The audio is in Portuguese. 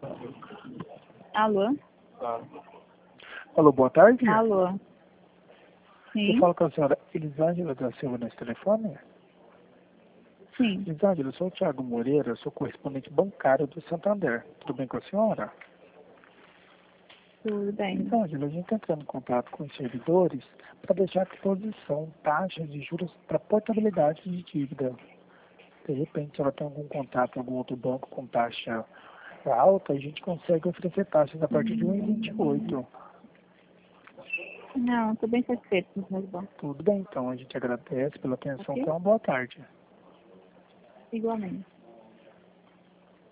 Alô? Alô, boa tarde. Alô? Eu Sim? falo com a senhora Elisângela da Silva nesse telefone. Sim. Elisângela, eu sou o Thiago Moreira, eu sou correspondente bancário do Santander. Tudo bem com a senhora? Tudo bem. Elisângela, a gente está entrando em contato com os servidores para deixar à disposição taxas de juros para portabilidade de dívida. De repente, se ela tem algum contato em algum outro banco com taxa alta, a gente consegue oferecer taxas a partir de 1,28. Não, estou bem satisfeito com os meus bancos. Tudo bem, então. A gente agradece pela atenção. Ok? Então, boa tarde. Igualmente.